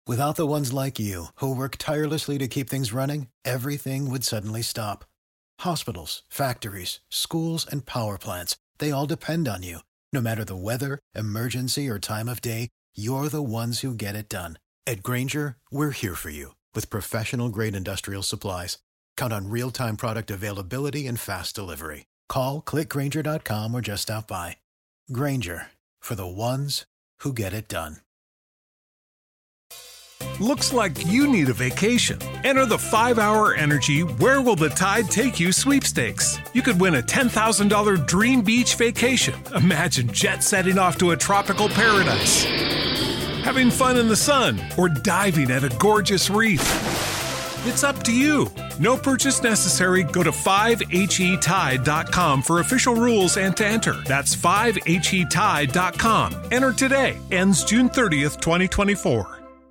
Without the ones like you, who work tirelessly to keep things running, everything would suddenly stop. Hospitals, factories, schools, and power plants, they all depend on you. No matter the weather, emergency, or time of day, you're the ones who get it done. At Grainger, we're here for you with professional-grade industrial supplies. Count on real-time product availability and fast delivery. Call, clickgrainger.com, or just stop by. Grainger, for the ones who get it done. Looks like you need a vacation. Enter the 5-Hour Energy Where Will the Tide Take You sweepstakes. You could win a $10,000 dream beach vacation. Imagine jet setting off to a tropical paradise, having fun in the sun, or diving at a gorgeous reef. It's up to you. No purchase necessary. Go to 5HETide.com for official rules and to enter. That's 5HETide.com. Enter today. Ends June 30th, 2024.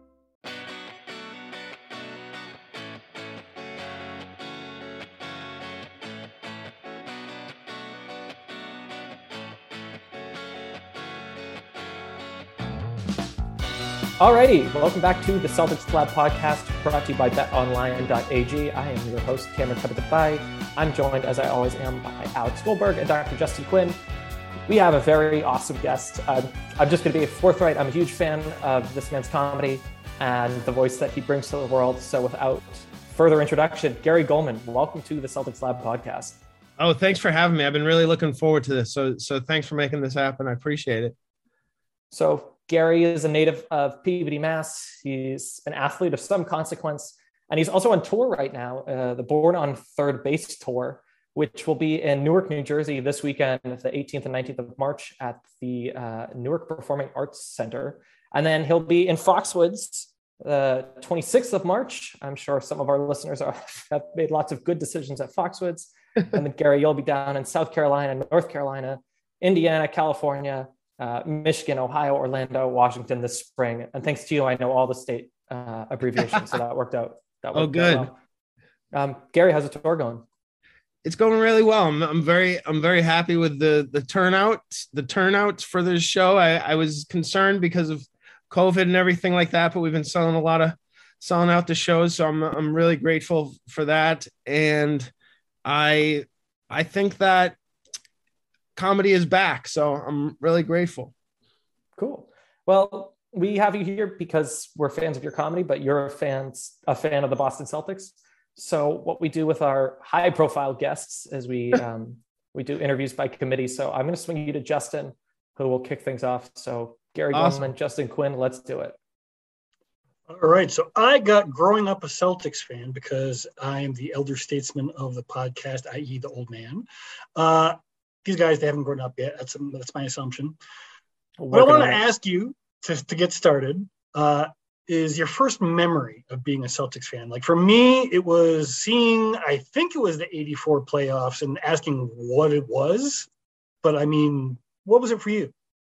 Alrighty, welcome back to the Celtics Lab podcast, brought to you by betonline.ag. I am your host, Cameron Tabatabai. I'm joined, as I always am, by Alex Goldberg and Dr. Justin Quinn. We have a very awesome guest. I'm just going to be forthright. I'm a huge fan of this man's comedy and the voice that he brings to the world. So without further introduction, Gary Goldman, welcome to the Celtics Lab podcast. Oh, thanks for having me. I've been really looking forward to this. So thanks for making this happen. I appreciate it. So Gary is a native of Peabody, Mass. He's an athlete of some consequence, and he's also on tour right now, the Born on Third Base tour, which will be in Newark, New Jersey this weekend, the 18th and 19th of March at the Newark Performing Arts Center. And then he'll be in Foxwoods the 26th of March. I'm sure some of our listeners have made lots of good decisions at Foxwoods. And then Gary, you'll be down in South Carolina, North Carolina, Indiana, California, Michigan, Ohio, Orlando, Washington this spring. And thanks to you, I know all the state abbreviations, so that worked out. Oh, good. Well. Gary, how's the tour going? It's going really well. I'm very happy with the turnouts for this show. I was concerned because of COVID and everything like that, but we've been selling out the shows, so I'm really grateful for that. And I think that comedy is back, so I'm really grateful. Cool. Well, we have you here because we're fans of your comedy, but you're a fan of the Boston Celtics. So what we do with our high-profile guests is we do interviews by committee. So I'm going to swing you to Justin, who will kick things off. So Gary Goldman, Justin Quinn, let's do it. All right. So I got growing up a Celtics fan because I am the elder statesman of the podcast, i.e. the old man. These guys, they haven't grown up yet. That's my assumption. What I want to ask you to get started is your first memory of being a Celtics fan. Like for me, it was seeing, I think it was the 84 playoffs and asking what it was. But I mean, what was it for you?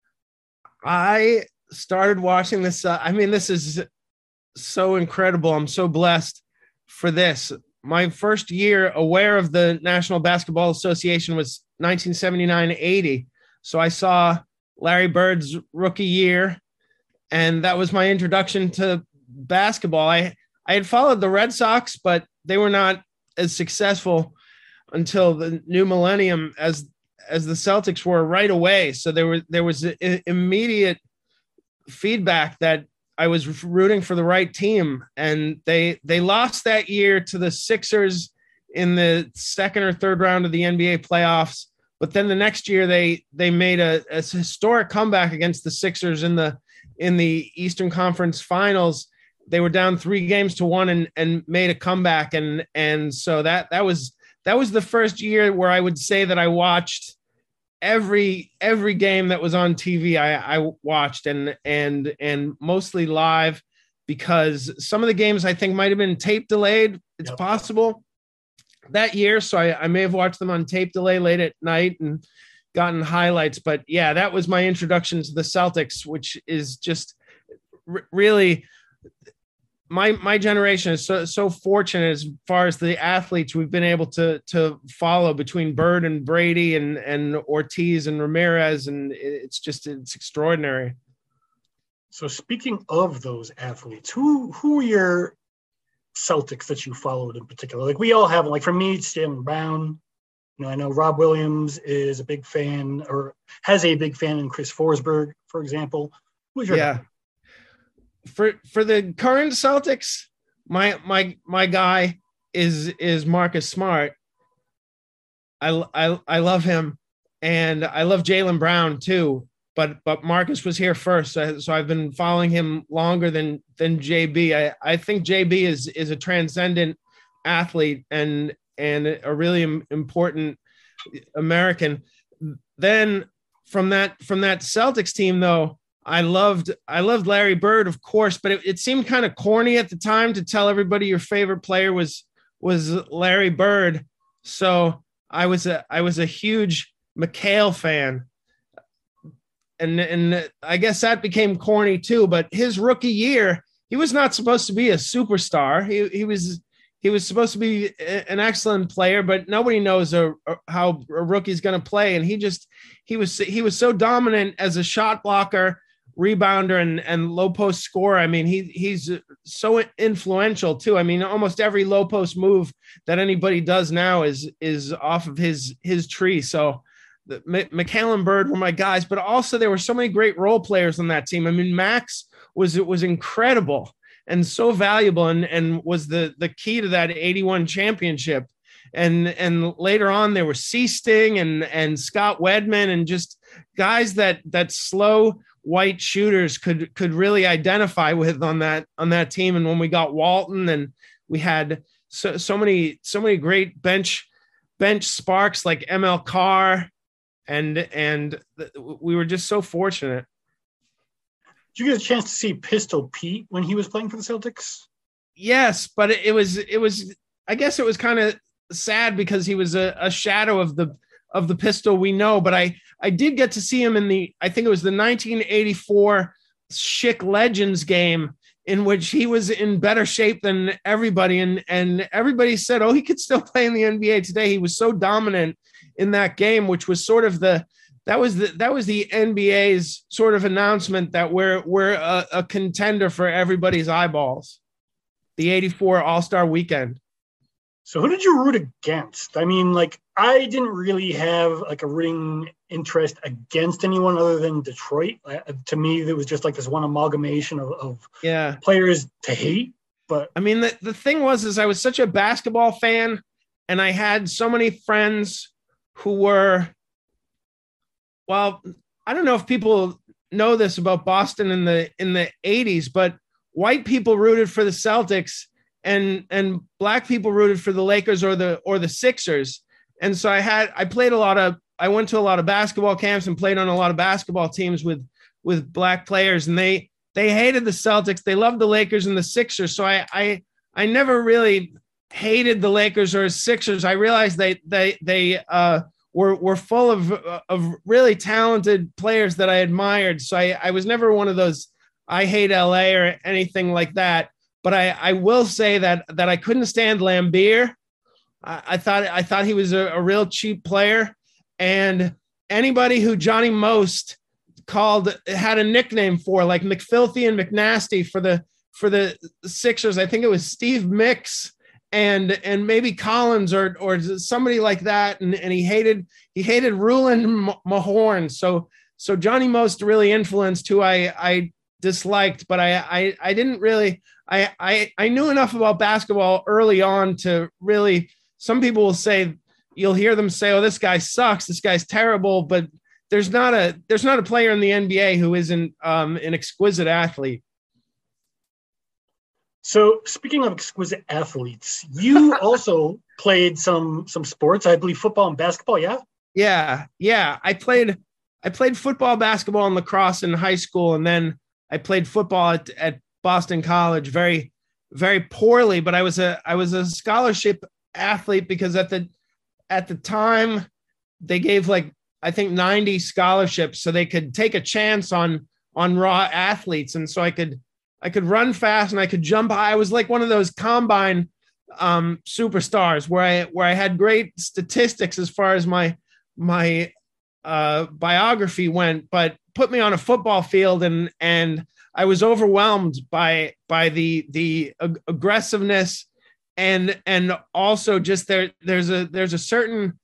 I started watching this. This is so incredible. I'm so blessed for this. My first year aware of the National Basketball Association was 1979-80. So I saw Larry Bird's rookie year, and that was my introduction to basketball. I had followed the Red Sox, but they were not as successful until the new millennium as the Celtics were right away. So there was immediate feedback that I was rooting for the right team, and they lost that year to the Sixers in the second or third round of the NBA playoffs. But then the next year they made a historic comeback against the Sixers in the Eastern Conference Finals. They were down 3-1 and made a comeback, and so that was the first year where I would say that I watched every game that was on TV. I watched and mostly live, because some of the games I think might have been tape delayed. It's possible that year. So I may have watched them on tape delay late at night and gotten highlights, but yeah, that was my introduction to the Celtics, which is just really my generation is so fortunate as far as the athletes we've been able to follow between Bird and Brady and Ortiz and Ramirez. And it's extraordinary. So speaking of those athletes, who are your Celtics that you followed in particular? Like we all have, like for me, it's Jaylen Brown. You know, I know Rob Williams is a big fan or has a big fan in Chris Forsberg, for example. Who's your guy? For the current Celtics, my guy is Marcus Smart. I love him, and I love Jaylen Brown too. But Marcus was here first, so I've been following him longer than JB. I think JB is a transcendent athlete and a really important American. Then from that Celtics team, though, I loved Larry Bird, of course, but it seemed kind of corny at the time to tell everybody your favorite player was Larry Bird. So I was a huge McHale fan. And I guess that became corny too, but his rookie year, he was not supposed to be a superstar. He was supposed to be an excellent player, but nobody knows how a rookie's going to play. And he was so dominant as a shot blocker, rebounder, and low post scorer. I mean, he's so influential too. I mean, almost every low post move that anybody does now is off of his tree. So McHale and Bird were my guys, but also there were so many great role players on that team. I mean, Max was incredible and so valuable and was the key to that 81 championship. And later on there were Sting and Scott Wedman and just guys that slow white shooters could really identify with on that team. And when we got Walton and we had so many great bench sparks like ML Carr, and we were just so fortunate. Did you get a chance to see Pistol Pete when he was playing for the Celtics? Yes, but it was I guess it was kind of sad because he was a shadow of the Pistol we know, but I did get to see him in I think it was the 1984 Schick Legends game in which he was in better shape than everybody. And everybody said, oh, he could still play in the NBA today. He was so dominant in that game, which was sort of that was the NBA's sort of announcement that we're a contender for everybody's eyeballs. The 84 All-Star weekend. So who did you root against? I mean, like, I didn't really have like a rooting interest against anyone other than Detroit. To me, there was just like this one amalgamation of players to hate. But I mean, the thing is I was such a basketball fan, and I had so many friends who were, well, I don't know if people know this about Boston in the 80s, but white people rooted for the Celtics and black people rooted for the Lakers or the Sixers. And so I went to a lot of basketball camps and played on a lot of basketball teams with black players, and they hated the Celtics. They loved the Lakers and the Sixers. So I never really hated the Lakers or Sixers. I realized they were full of really talented players that I admired. So I was never one of those I hate LA or anything like that. But I will say that I couldn't stand Lambeer. I thought he was a real cheap player, and anybody who Johnny Most had a nickname for, like McFilthy and McNasty for the Sixers. I think it was Steve Mix and maybe Collins or somebody like that. And he hated Rulon Mahorn. So Johnny Most really influenced who I disliked, but I didn't really. I knew enough about basketball early on to really. Some people will say, you'll hear them say, "Oh, this guy sucks. This guy's terrible." But there's not a player in the NBA who isn't an exquisite athlete. So speaking of exquisite athletes, you also played some sports, I believe football and basketball. Yeah. I played football, basketball, and lacrosse in high school, and then I played football at Boston College very, very poorly, but I was a scholarship athlete because at the time they gave I think 90 scholarships so they could take a chance on raw athletes. And so I could run fast and I could jump high. I was like one of those combine superstars where I had great statistics as far as my biography went, but put me on a football field and I was overwhelmed by the aggressiveness and also just there's a certain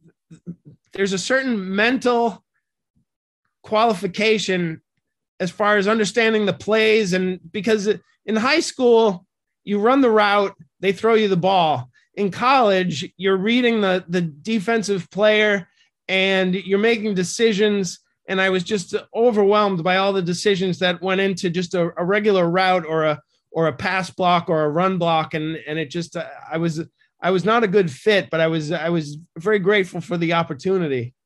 mental qualification as far as understanding the plays. And because in high school, you run the route, they throw you the ball. In college, you're reading the defensive player and you're making decisions. And I was just overwhelmed by all the decisions that went into just a regular route or a pass block or a run block. And it just, I was not a good fit, but I was very grateful for the opportunity.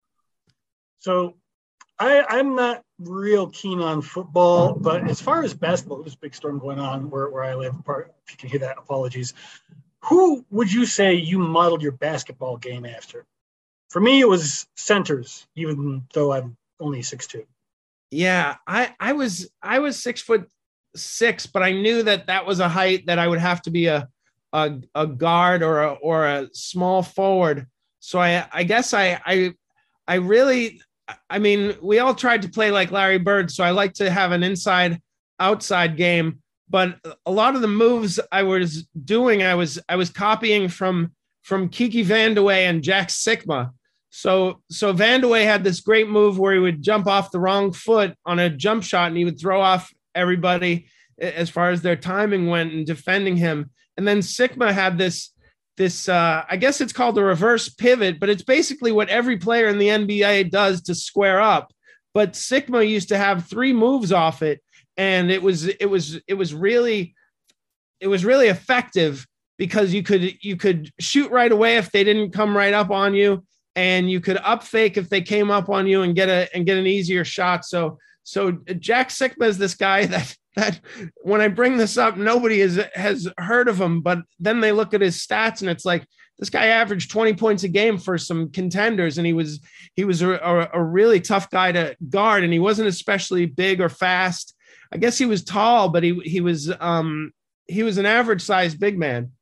So I'm not real keen on football, but as far as basketball, there's a big storm going on where I live. If you can hear that, apologies. Who would you say you modeled your basketball game after? For me, it was centers, even though I'm only 6'2". Yeah, I was 6'6", but I knew that was a height that I would have to be a guard or a small forward. So I guess I really, I mean, we all tried to play like Larry Bird, so I like to have an inside-outside game. But a lot of the moves I was doing, I was copying from Kiki Vandeweghe and Jack Sikma. So Vandeweghe had this great move where he would jump off the wrong foot on a jump shot, and he would throw off everybody as far as their timing went and defending him. And then Sikma had this I guess it's called a reverse pivot, but it's basically what every player in the NBA does to square up. But Sikma used to have 3 moves off it, and it was really effective because you could shoot right away if they didn't come right up on you, and you could up fake if they came up on you and get an easier shot. So Jack Sikma is this guy that when I bring this up, nobody has heard of him, but then they look at his stats and it's like, this guy averaged 20 points a game for some contenders. And he was a really tough guy to guard, and he wasn't especially big or fast. I guess he was tall, but he was an average sized big man.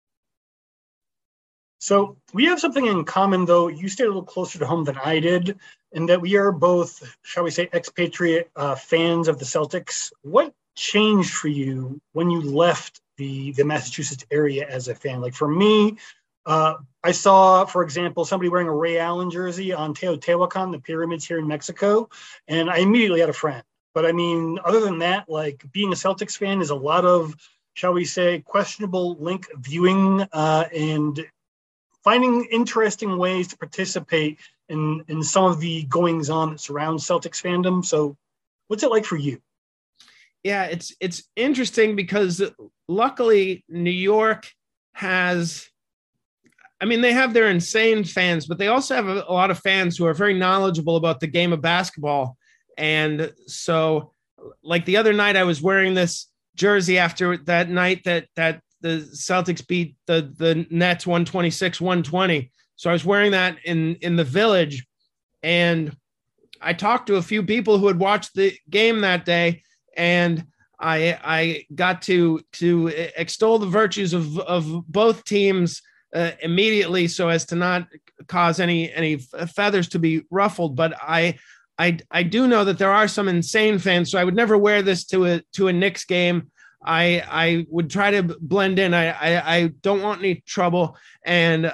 So we have something in common, though. You stayed a little closer to home than I did, in that we are both, shall we say, expatriate fans of the Celtics. What changed for you when you left the Massachusetts area as a fan? Like for me, I saw, for example, somebody wearing a Ray Allen jersey on Teotihuacan, the pyramids here in Mexico, and I immediately had a friend. But I mean, other than that, like being a Celtics fan is a lot of, shall we say, questionable link viewing and finding interesting ways to participate in some of the goings on that surround Celtics fandom. So what's it like for you? Yeah, it's interesting because luckily New York has, I mean, they have their insane fans, but they also have a lot of fans who are very knowledgeable about the game of basketball. And so like the other night, I was wearing this jersey after that night that the Celtics beat the Nets 126-120. So I was wearing that in the Village, and I talked to a few people who had watched the game that day, and I got to extol the virtues of both teams immediately, so as to not cause any feathers to be ruffled. But I do know that there are some insane fans, so I would never wear this to a Knicks game. I would try to blend in. I don't want any trouble. And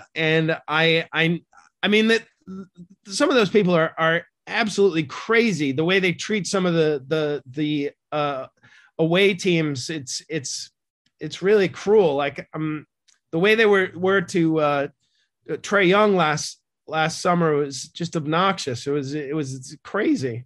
I mean that some of those people are absolutely crazy. The way they treat some of the away teams, it's really cruel. Like the way they were to Trae Young last summer was just obnoxious. It was crazy.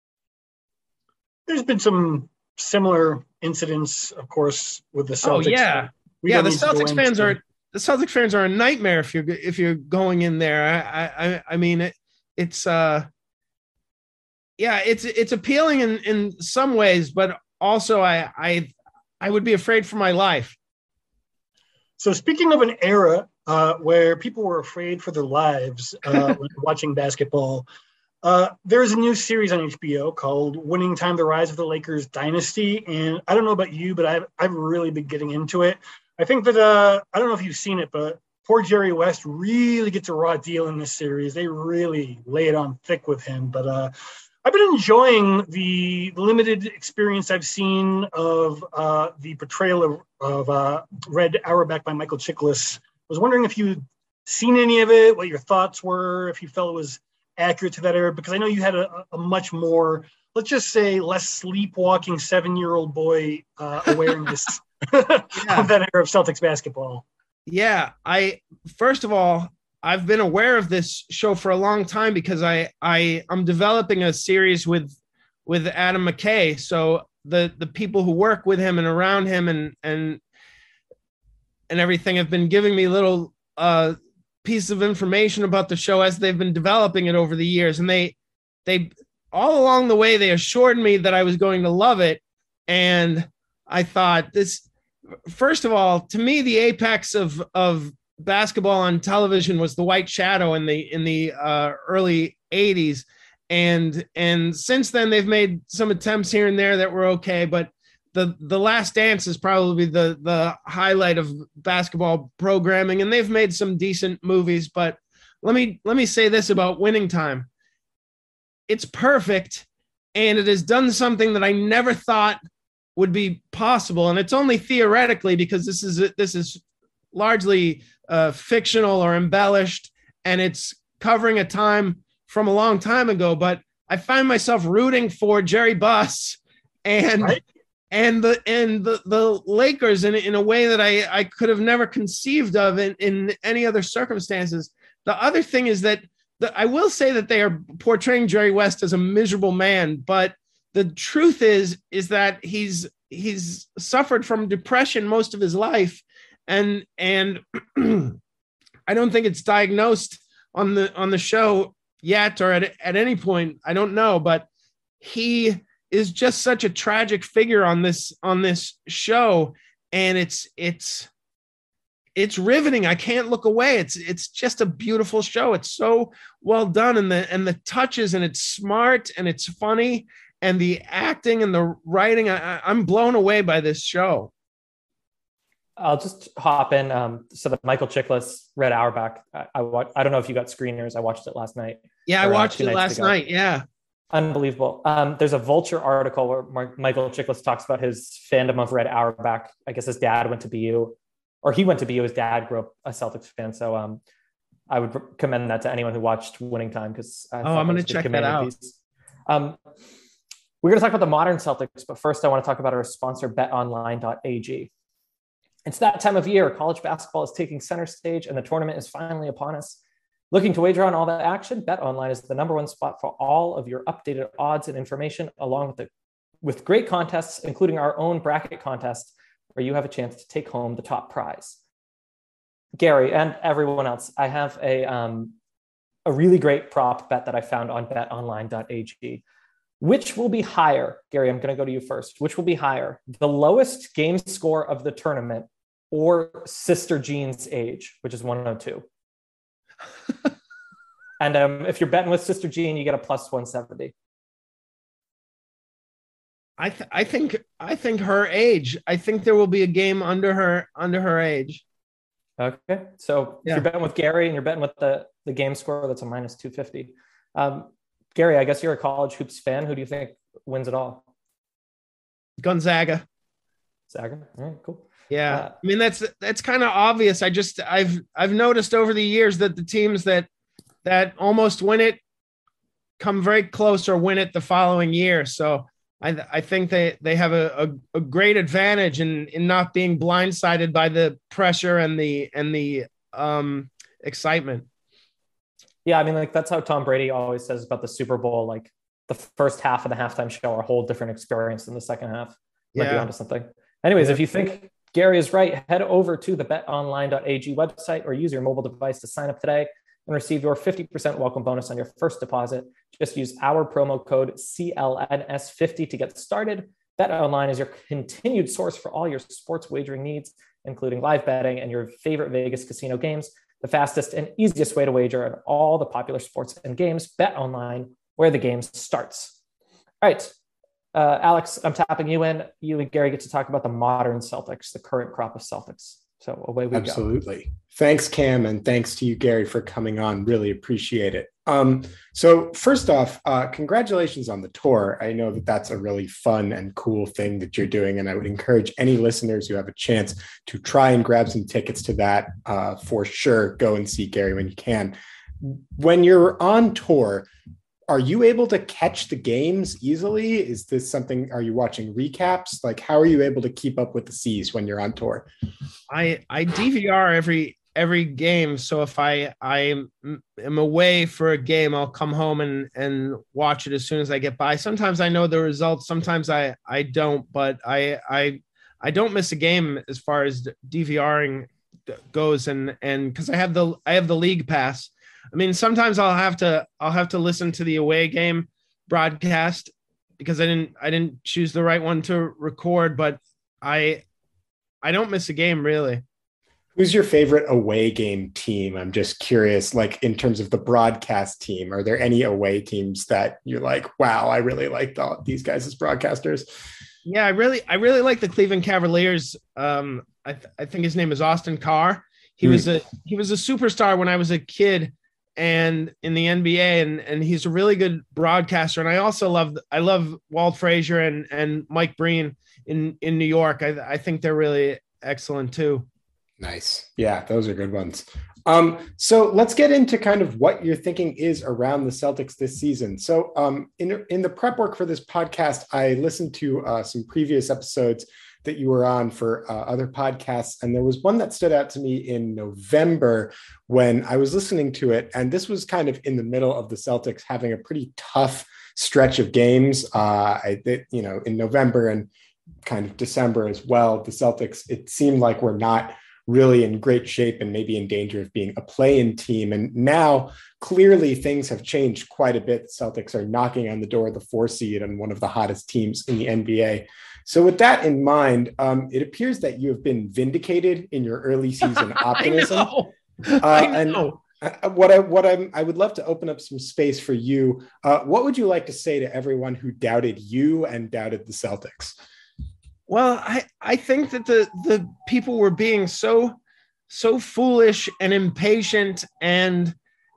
There's been some similar incidents, of course, with the Celtics. Oh yeah, the Celtics fans are a nightmare if you're going in there. I mean it's appealing in some ways, but also I would be afraid for my life. So speaking of an era where people were afraid for their lives when watching basketball, there's a new series on HBO called Winning Time: The Rise of the Lakers Dynasty. And I don't know about you, but I've really been getting into it. I think that, I don't know if you've seen it, but poor Jerry West really gets a raw deal in this series. They really lay it on thick with him. But I I've been enjoying the limited experience I've seen of the portrayal of Red Auerbach by Michael Chiklis. I was wondering if you'd seen any of it, what your thoughts were, if you felt it was accurate to that era, because I know you had a much more, let's just say, less sleepwalking 7-year-old boy awareness of that era of Celtics basketball. Yeah, first of all, I've been aware of this show for a long time because I'm developing a series with Adam McKay. So the people who work with him and around him and everything have been giving me little pieces of information about the show as they've been developing it over the years. And they all along the way, they assured me that I was going to love it. And I thought first of all, to me, the apex of basketball on television was The White Shadow in the early 80s. And since then they've made some attempts here and there that were okay, but the Last Dance is probably the highlight of basketball programming, and they've made some decent movies. But let me say this about Winning Time. It's perfect, and it has done something that I never thought would be possible. And it's only theoretically, because this is largely fictional or embellished, and it's covering a time from a long time ago. But I find myself rooting for Jerry Buss and right? and the Lakers in a way that I could have never conceived of in any other circumstances. The other thing is that I will say that they are portraying Jerry West as a miserable man, but the truth is that he's suffered from depression most of his life, and I don't think it's diagnosed on the show yet or at any point. I don't know, but he is just such a tragic figure on this show, and it's riveting. I can't look away. It's just a beautiful show. It's so well done, and the touches, and it's smart, and it's funny, and the acting and the writing. I'm blown away by this show. I'll just hop in. So the Michael Chiklis, Red Auerbach. I don't know if you got screeners. I watched it last night. Yeah, I watched it last night. Yeah. Unbelievable. There's a Vulture article where Michael Chiklis talks about his fandom of Red Auerbach. I guess his dad went to BU, or he went to BU. His dad grew up a Celtics fan. So I would recommend that to anyone who watched Winning Time, because I'm going to check that out. We're going to talk about the modern Celtics, but first I want to talk about our sponsor, betonline.ag. It's that time of year. College basketball is taking center stage, and the tournament is finally upon us. Looking to wager on all that action? BetOnline is the #1 spot for all of your updated odds and information, along with great contests, including our own bracket contest, where you have a chance to take home the top prize. Gary and everyone else, I have a really great prop bet that I found on betonline.ag. Which will be higher? Gary, I'm going to go to you first. Which will be higher? The lowest game score of the tournament, or Sister Jean's age, which is 102? And if you're betting with Sister Jean, you get a plus 170. I think her age. I think there will be a game under her age. Okay, so if you're betting with Gary and you're betting with the game score, that's a minus 250. Gary, I guess you're a college hoops fan. Who do you think wins it all? Gonzaga. All right, cool. Yeah, I mean that's kind of obvious. I've noticed over the years that the teams that almost win it come very close or win it the following year. So I think they have a great advantage in not being blindsided by the pressure and the excitement. Yeah, I mean, like, that's how Tom Brady always says about the Super Bowl. Like, the first half of the halftime show are a whole different experience than the second half. Might be onto something. Anyways, if you think Gary is right, head over to the betonline.ag website or use your mobile device to sign up today and receive your 50% welcome bonus on your first deposit. Just use our promo code CLNS50 to get started. BetOnline is your continued source for all your sports wagering needs, including live betting and your favorite Vegas casino games. The fastest and easiest way to wager on all the popular sports and games. BetOnline, where the game starts. All right, Alex, I'm tapping you in. You and Gary get to talk about the modern Celtics, the current crop of Celtics. So away we go. Absolutely. Thanks, Cam, and thanks to you, Gary, for coming on. Really appreciate it. So first off, congratulations on the tour. I know that that's a really fun and cool thing that you're doing, and I would encourage any listeners who have a chance to try and grab some tickets to that. For sure, go and see Gary when you can. When you're on tour, are you able to catch the games easily? Is this something, are you watching recaps? Like, how are you able to keep up with the C's when you're on tour? I DVR every game. So if I am away for a game, I'll come home and watch it as soon as I get by. Sometimes I know the results, sometimes I don't, but I don't miss a game as far as DVRing goes. And because I have the league pass. I mean, sometimes I'll have to listen to the away game broadcast because I didn't choose the right one to record, but I don't miss a game really. Who's your favorite away game team? I'm just curious, like in terms of the broadcast team, are there any away teams that you're like, wow, I really like these guys as broadcasters? Yeah, I really like the Cleveland Cavaliers. I think his name is Austin Carr. He was a superstar when I was a kid and in the NBA, and he's a really good broadcaster. And I also love Walt Frazier and Mike Breen in New York. I think they're really excellent too. Nice. Yeah, those are good ones. So let's get into kind of what your thinking is around the Celtics this season. So in the prep work for this podcast, I listened to some previous episodes that you were on for other podcasts. And there was one that stood out to me in November when I was listening to it. And this was kind of in the middle of the Celtics having a pretty tough stretch of games. In November and kind of December as well, the Celtics, it seemed like we're not really in great shape and maybe in danger of being a play-in team. And now clearly things have changed quite a bit. The Celtics are knocking on the door of the 4 seed and one of the hottest teams in the NBA. So with that in mind, it appears that you have been vindicated in your early season optimism. I know. And I would love to open up some space for you. What would you like to say to everyone who doubted you and doubted the Celtics? Well, I think that the people were being so foolish and impatient and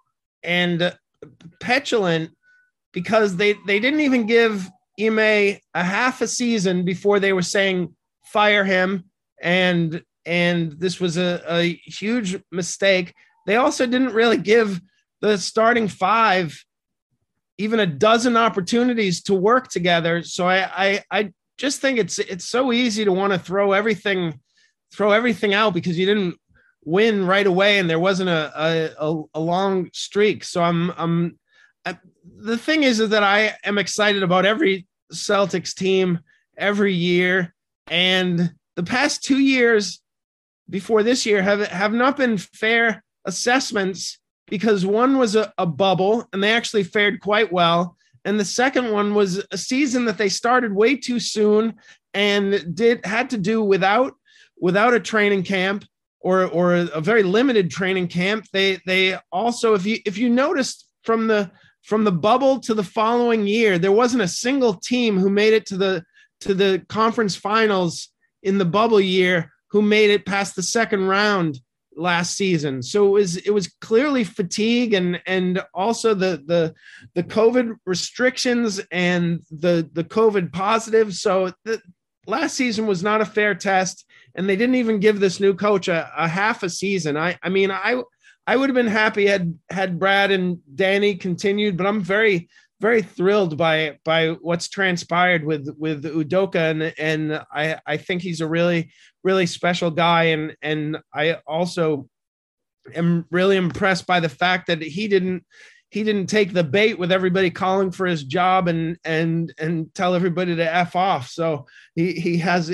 petulant because they didn't even give Ime a half a season before they were saying fire him, and this was a huge mistake. They also didn't really give the starting 5 even a dozen opportunities to work together. So I just think it's so easy to want to throw everything out because you didn't win right away and there wasn't a long streak. So the thing is that I am excited about every Celtics team every year, and the past 2 years before this year have not been fair assessments because one was a bubble and they actually fared quite well. And the second one was a season that they started way too soon and had to do without a training camp or a very limited training camp. They also, if you noticed from the bubble to the following year, there wasn't a single team who made it to the conference finals in the bubble year who made it past the second round last season. So it was clearly fatigue and also the COVID restrictions and the COVID positive. So the last season was not a fair test, and they didn't even give this new coach a half a season. I mean, I would have been happy had Brad and Danny continued, but I'm very, very thrilled by what's transpired with Udoka, and I think he's a really, really special guy, and I also am really impressed by the fact that he didn't take the bait with everybody calling for his job and tell everybody to F off. So he has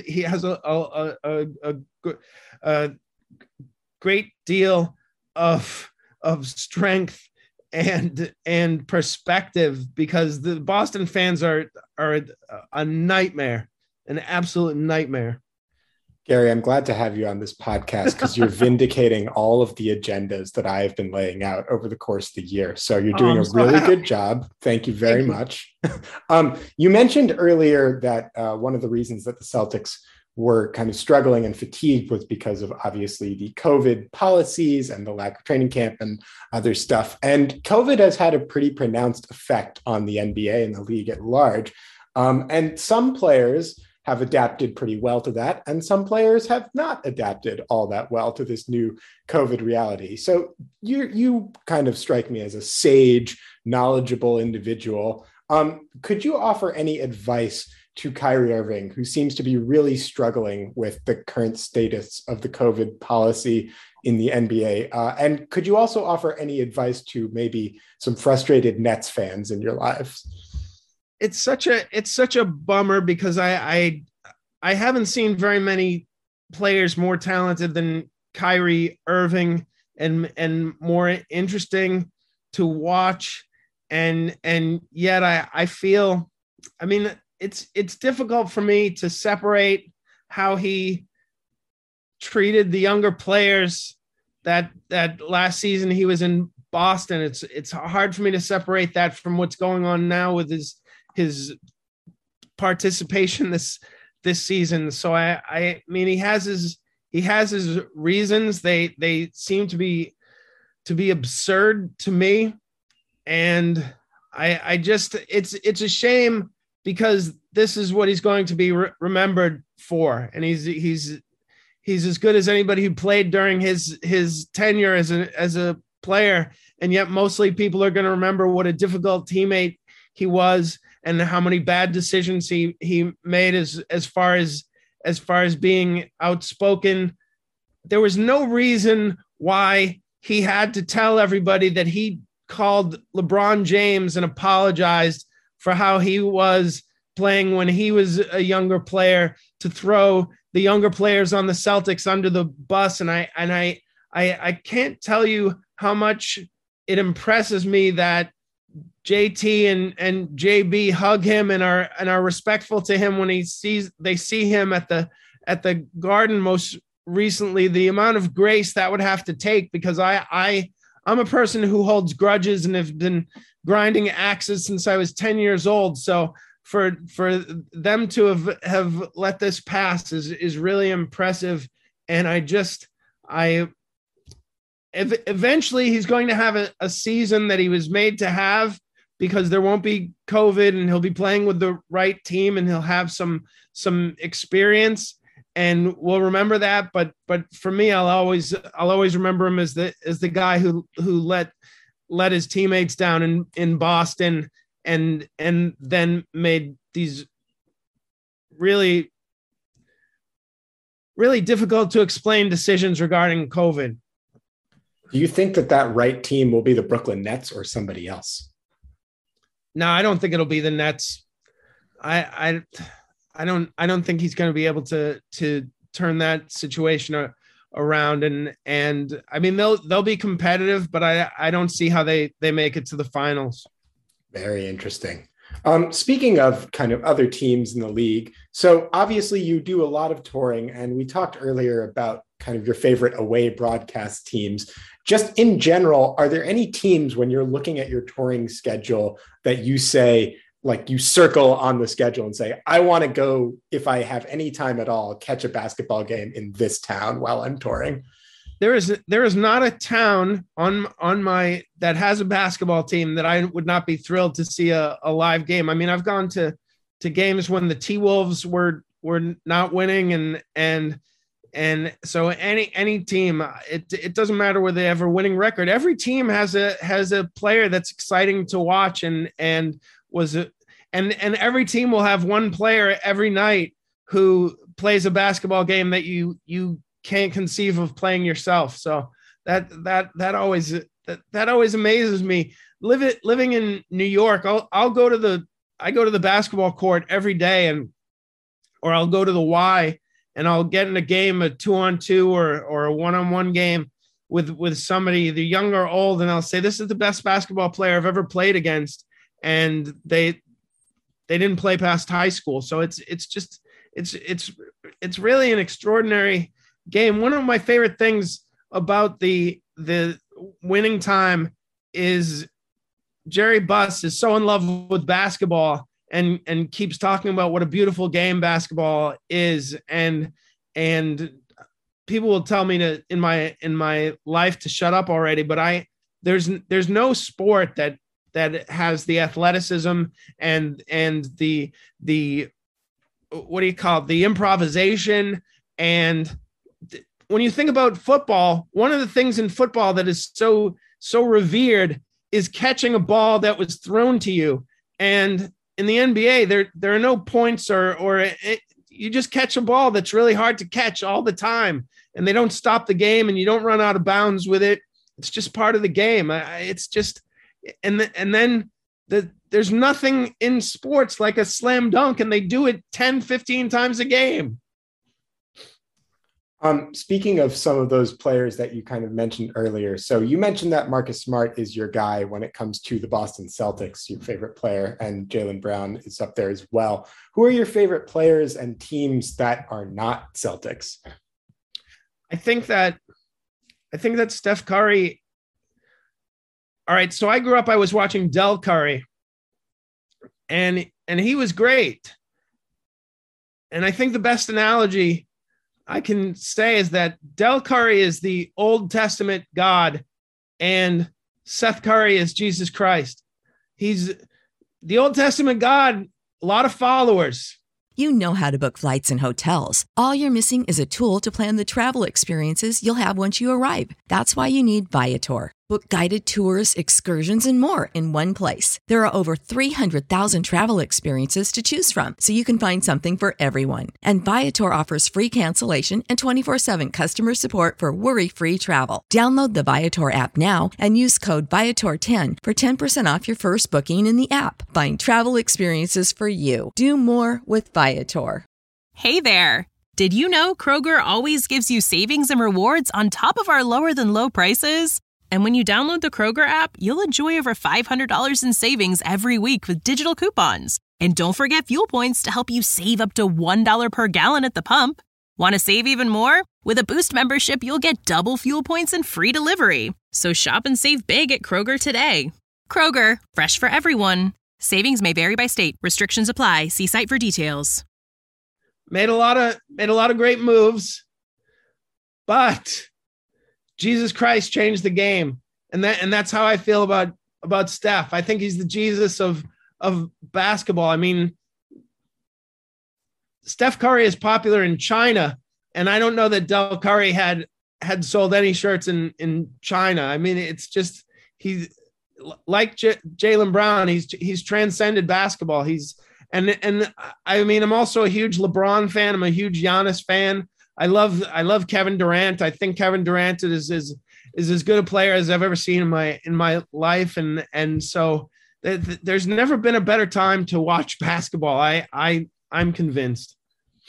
a great deal of strength and perspective, because the Boston fans are a nightmare, an absolute nightmare. Gary, I'm glad to have you on this podcast because you're vindicating all of the agendas that I have been laying out over the course of the year. So you're doing a really good job. Thank you very much. You mentioned earlier that one of the reasons that the Celtics were kind of struggling and fatigued was because of obviously the COVID policies and the lack of training camp and other stuff. And COVID has had a pretty pronounced effect on the NBA and the league at large. And some players have adapted pretty well to that, and some players have not adapted all that well to this new COVID reality. So you kind of strike me as a sage, knowledgeable individual. Could you offer any advice to Kyrie Irving, who seems to be really struggling with the current status of the COVID policy in the NBA? And could you also offer any advice to maybe some frustrated Nets fans in your lives? It's such a bummer because I haven't seen very many players more talented than Kyrie Irving and more interesting to watch. And yet I feel, I mean, it's difficult for me to separate how he treated the younger players that last season he was in Boston. It's hard for me to separate that from what's going on now with his participation this season. So I mean, he has his reasons. They seem to be absurd to me. And I just, it's a shame because this is what he's going to be remembered for. And he's as good as anybody who played during his tenure as a player. And yet mostly people are going to remember what a difficult teammate he was and how many bad decisions he made as far as being outspoken. There was no reason why he had to tell everybody that he called LeBron James and apologized for how he was playing when he was a younger player, to throw the younger players on the Celtics under the bus. And I can't tell you how much it impresses me that JT and JB hug him and are respectful to him when they see him at the Garden most recently. The amount of grace that would have to take, because I'm a person who holds grudges and have been grinding axes since I was 10 years old. So for them to have let this pass is really impressive. And eventually he's going to have a season that he was made to have, because there won't be COVID and he'll be playing with the right team and he'll have some experience, and we'll remember that. But for me, I'll always remember him as the guy who let his teammates down in Boston and then made these really, really difficult to explain decisions regarding COVID. Do you think that right team will be the Brooklyn Nets or somebody else? No, I don't think it'll be the Nets. I don't think he's going to be able to turn that situation around. And I mean, they'll be competitive, but I don't see how they make it to the finals. Very interesting. Speaking of kind of other teams in the league, so obviously you do a lot of touring, and we talked earlier about kind of your favorite away broadcast teams. Just in general, are there any teams when you're looking at your touring schedule that you say, like you circle on the schedule and say, I want to go, if I have any time at all, catch a basketball game in this town while I'm touring? There is not a town on my that has a basketball team that I would not be thrilled to see a live game. I mean, I've gone to games when the T-Wolves were not winning, and so any team, it doesn't matter whether they have a winning record. Every team has a player that's exciting to watch, and every team will have one player every night who plays a basketball game that you can't conceive of playing yourself. So that always amazes me. Living in New York, I go to the basketball court every day, or I'll go to the Y, and I'll get in a game, a 2-on-2 or a 1-on-1 game with somebody, either young or old, and I'll say, this is the best basketball player I've ever played against. And they didn't play past high school. So it's really an extraordinary game. One of my favorite things about the winning time is Jerry Buss is so in love with basketball, and keeps talking about what a beautiful game basketball is. And people will tell me to in my life to shut up already, but there's no sport that has the athleticism and the what do you call it? The improvisation. And when you think about football, one of the things in football that is so revered is catching a ball that was thrown to you. And in the NBA, there are no points or you just catch a ball that's really hard to catch all the time, and they don't stop the game, and you don't run out of bounds with it. It's just part of the game. It's just, and then there's nothing in sports like a slam dunk, and they do it 10, 15 times a game. Speaking of some of those players that you kind of mentioned earlier, so you mentioned that Marcus Smart is your guy when it comes to the Boston Celtics, your favorite player, and Jaylen Brown is up there as well. Who are your favorite players and teams that are not Celtics? I think that Steph Curry. All right, so I grew up, I was watching Del Curry, and he was great. And I think the best analogy I can say is that Del Curry is the Old Testament God and Seth Curry is Jesus Christ. He's the Old Testament God, a lot of followers. You know how to book flights and hotels. All you're missing is a tool to plan the travel experiences you'll have once you arrive. That's why you need Viator. Book guided tours, excursions, and more in one place. There are over 300,000 travel experiences to choose from, so you can find something for everyone. And Viator offers free cancellation and 24/7 customer support for worry-free travel. Download the Viator app now and use code Viator10 for 10% off your first booking in the app. Find travel experiences for you. Do more with Viator. Hey there! Did you know Kroger always gives you savings and rewards on top of our lower-than-low prices? And when you download the Kroger app, you'll enjoy over $500 in savings every week with digital coupons. And don't forget fuel points to help you save up to $1 per gallon at the pump. Want to save even more? With a Boost membership, you'll get double fuel points and free delivery. So shop and save big at Kroger today. Kroger, fresh for everyone. Savings may vary by state. Restrictions apply. See site for details. Made a lot of great moves, but Jesus Christ changed the game. And that's how I feel about Steph. I think he's the Jesus of basketball. I mean, Steph Curry is popular in China, and I don't know that Del Curry had sold any shirts in China. I mean, it's just, he's like Jaylen Brown. He's transcended basketball. And I mean, I'm also a huge LeBron fan. I'm a huge Giannis fan. I love Kevin Durant. I think Kevin Durant is as good a player as I've ever seen in my life. And so there's never been a better time to watch basketball. I'm convinced.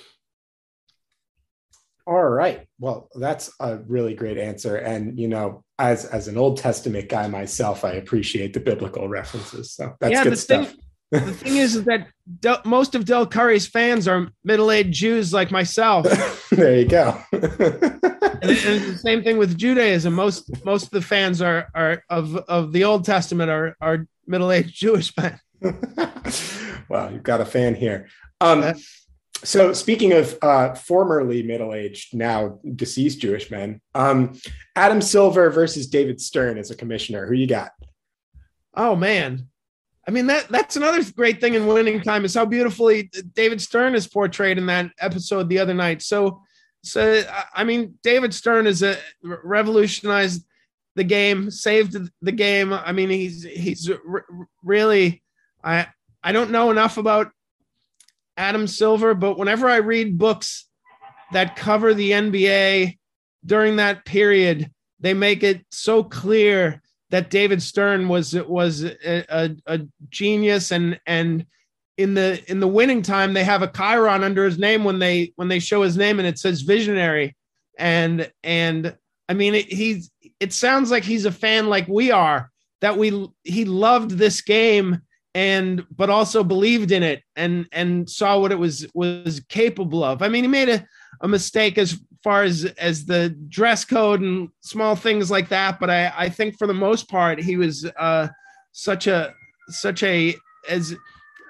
All right. Well, that's a really great answer. And, you know, as an Old Testament guy myself, I appreciate the biblical references. So that's good stuff. The thing is that most of Del Curry's fans are middle-aged Jews like myself. There you go. And it's the same thing with Judaism. Most of the fans are of the Old Testament are middle-aged Jewish men. Well, you've got a fan here. So speaking of formerly middle-aged, now deceased Jewish men, Adam Silver versus David Stern as a commissioner. Who you got? Oh, man. I mean, that's another great thing in Winning Time is how beautifully David Stern is portrayed in that episode the other night. So I mean, David Stern is revolutionized the game, saved the game. I mean, he's really, I don't know enough about Adam Silver, but whenever I read books that cover the NBA during that period, they make it so clear that David Stern was a genius, and in the Winning Time they have a chyron under his name when they show his name and it says visionary, and I mean it sounds like he's a fan like we are, that he loved this game but also believed in it and saw what it was capable of. I mean, he made a mistake as far as the dress code and small things like that, but I think for the most part he was such a as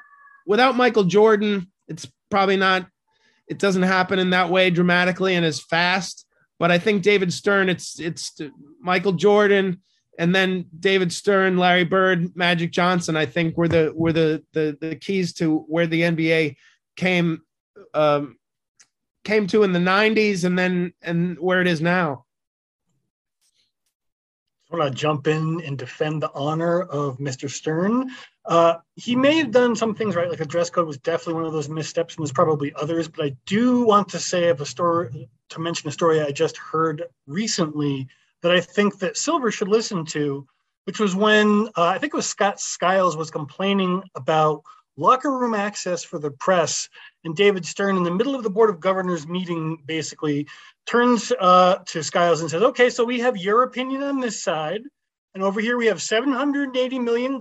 without Michael Jordan, it's probably not, it doesn't happen in that way dramatically and as fast. But I think David Stern, it's Michael Jordan, and then David Stern, Larry Bird, Magic Johnson, I think were the keys to where the NBA came to in the 90s and where it is now. I want to jump in and defend the honor of Mr. Stern. He may have done some things right, like the dress code was definitely one of those missteps, and there's probably others, but I do want to say to mention a story I just heard recently that I think that Silver should listen to, which was when I think it was Scott Skiles was complaining about locker room access for the press, and David Stern, in the middle of the Board of Governors meeting, basically turns to Skiles and says, okay, so we have your opinion on this side, and over here we have $780 million.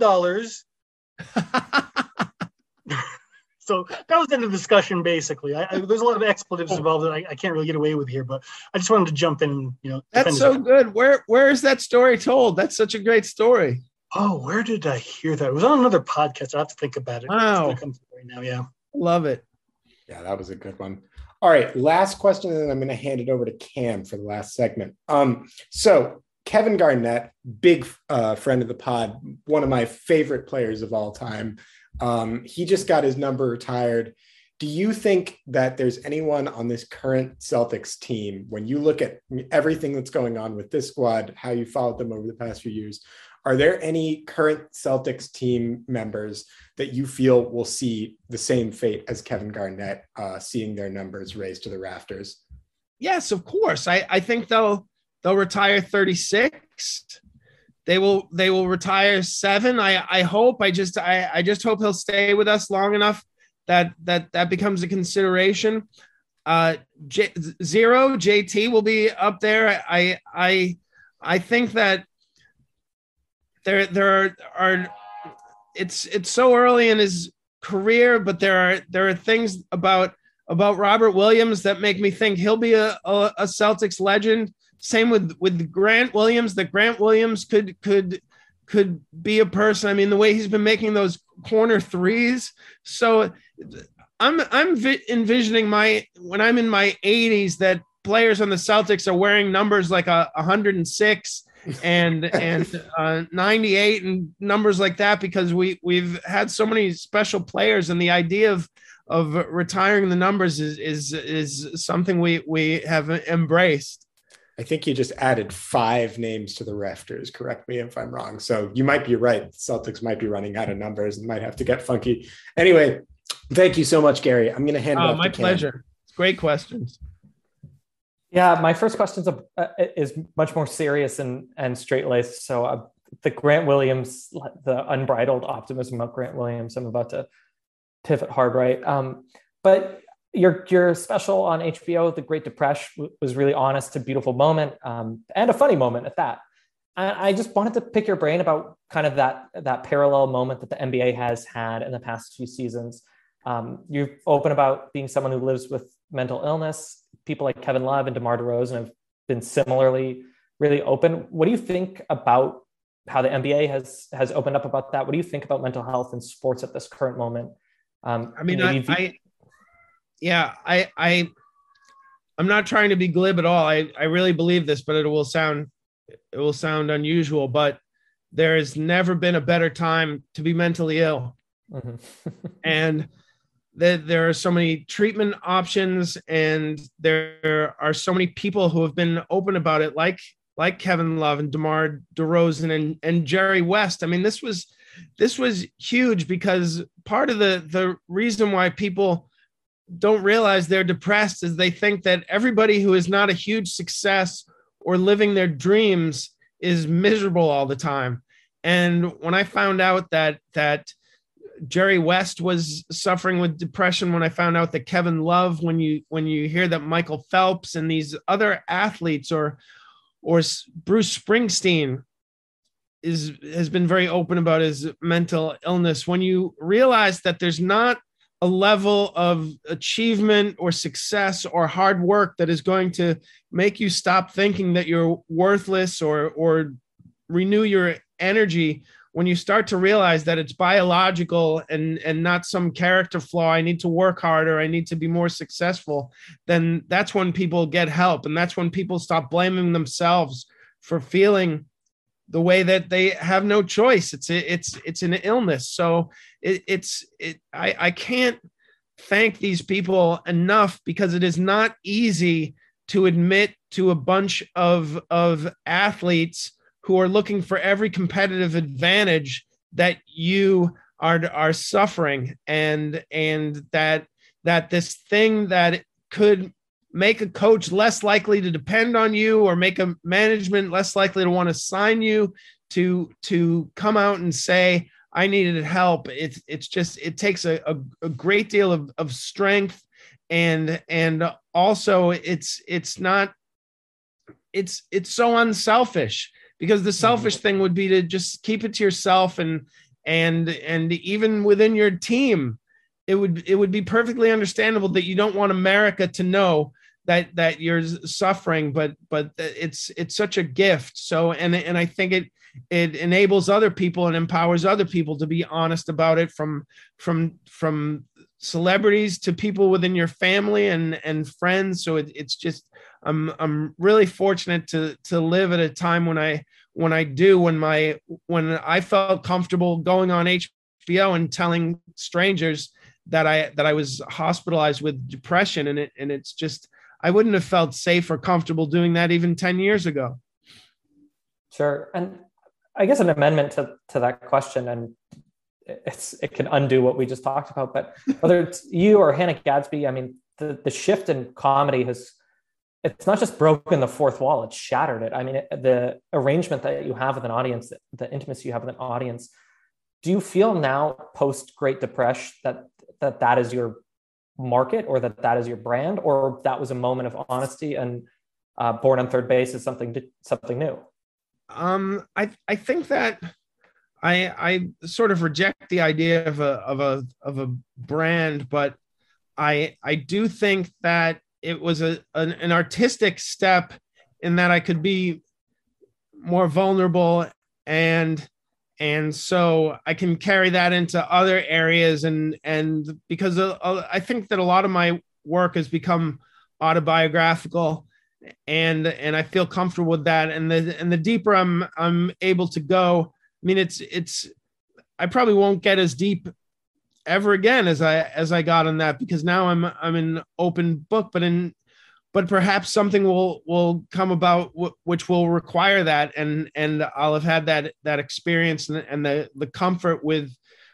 So that was the end of the discussion, basically. There's a lot of expletives involved that I can't really get away with here, but I just wanted to jump in and, That's so good. Where is that story told? That's such a great story. Oh, where did I hear that? It was on another podcast. I have to think about it. Wow. It's gonna come to right now, yeah. Love it. Yeah, that was a good one. All right, last question, and then I'm going to hand it over to Cam for the last segment. So Kevin Garnett, big friend of the pod, one of my favorite players of all time. He just got his number retired. Do you think that there's anyone on this current Celtics team, when you look at everything that's going on with this squad, how you followed them over the past few years, are there any current Celtics team members that you feel will see the same fate as Kevin Garnett, seeing their numbers raised to the rafters? Yes, of course. I think they'll retire 36. They will retire 7. I hope. I just hope he'll stay with us long enough that becomes a consideration. Zero JT will be up there. I think that there are it's so early in his career, but there are things about Robert Williams that make me think he'll be a Celtics legend. Same with Grant Williams, that Grant Williams could be a person. I mean, the way he's been making those corner threes. So I'm envisioning when I'm in my 80s that players on the Celtics are wearing numbers like 106 and 98 and numbers like that, because we've had so many special players, and the idea of retiring the numbers is something we have embraced. I think you just added 5 names to the rafters. Correct me if I'm wrong. So you might be right. The Celtics might be running out of numbers and might have to get funky. Anyway, thank you so much, Gary. I'm going to hand it off to Cam. My pleasure. Great questions. Yeah, my first question is much more serious and straight-laced. So the Grant Williams, the unbridled optimism of Grant Williams, I'm about to pivot hard, right? But your special on HBO, The Great Depression, was really honest, a beautiful moment, and a funny moment at that. I just wanted to pick your brain about kind of that parallel moment that the NBA has had in the past few seasons. You've open about being someone who lives with mental illness. People like Kevin Love and DeMar DeRozan have been similarly really open. What do you think about how the NBA has opened up about that? What do you think about mental health in sports at this current moment? I'm not trying to be glib at all. I really believe this, but it will sound unusual, but there has never been a better time to be mentally ill. Mm-hmm. And there are so many treatment options, and there are so many people who have been open about it, like Kevin Love and DeMar DeRozan and Jerry West. I mean, this was huge, because part of the reason why people don't realize they're depressed is they think that everybody who is not a huge success or living their dreams is miserable all the time. And when I found out that Jerry West was suffering with depression, when I found out that Kevin Love, when you hear that Michael Phelps and these other athletes or Bruce Springsteen has been very open about his mental illness, when you realize that there's not a level of achievement or success or hard work that is going to make you stop thinking that you're worthless or renew your energy when you start to realize that it's biological and not some character flaw, I need to work harder, I need to be more successful, then that's when people get help. And that's when people stop blaming themselves for feeling the way that they have no choice. It's an illness. So I can't thank these people enough, because it is not easy to admit to a bunch of athletes who are looking for every competitive advantage that you are suffering, and that this thing that could make a coach less likely to depend on you, or make a management less likely to want to sign you, to come out and say, I needed help. It takes a great deal of strength, and also it's so unselfish, because the selfish thing would be to just keep it to yourself, and even within your team, it would be perfectly understandable that you don't want America to know that you're suffering, but it's such a gift. So, and I think it enables other people and empowers other people to be honest about it, from celebrities to people within your family and friends. So it's just, I'm really fortunate to live at a time when I felt comfortable going on HBO and telling strangers that I was hospitalized with depression, and it's just, I wouldn't have felt safe or comfortable doing that even 10 years ago. Sure. And I guess an amendment to that question, and it can undo what we just talked about, but whether it's you or Hannah Gadsby, I mean, the shift in comedy it's not just broken the fourth wall, it's shattered it. I mean, the arrangement that you have with an audience, the intimacy you have with an audience, do you feel now post Great Depression that is your market, or that is your brand, or that was a moment of honesty, and Born on Third Base is something new? I think that I sort of reject the idea of a brand, but I do think that it was an artistic step, in that I could be more vulnerable, and so I can carry that into other areas, and because I think that a lot of my work has become autobiographical, and I feel comfortable with that, and the deeper I'm able to go. I mean, it's I probably won't get as deep ever again as I got on that, because now I'm an open book, but perhaps something will come about which will require that, and I'll have had that experience and the comfort with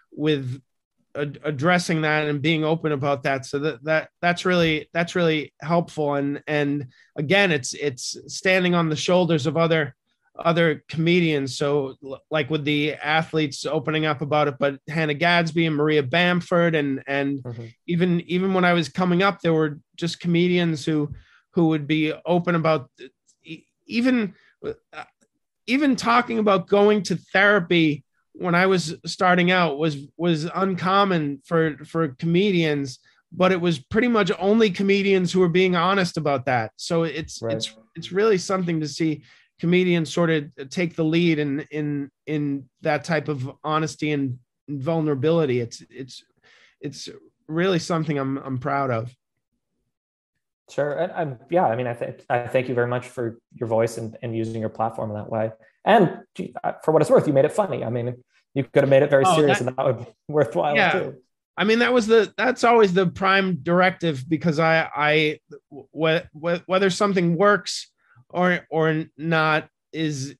addressing that and being open about that. So that's really helpful, and again, it's standing on the shoulders of other comedians. So like with the athletes opening up about it, but Hannah Gadsby and Maria Bamford, and even when I was coming up, there were just comedians who would be open about even talking about going to therapy when I was starting out was uncommon for comedians, but it was pretty much only comedians who were being honest about that. So it's really something to see comedians sort of take the lead in that type of honesty and vulnerability. It's really something I'm proud of. Sure. And I mean, I thank you very much for your voice and using your platform in that way. And for what it's worth, you made it funny. I mean, you could have made it very serious, and that would be worthwhile too. I mean, that's always the prime directive, because whether something works or not is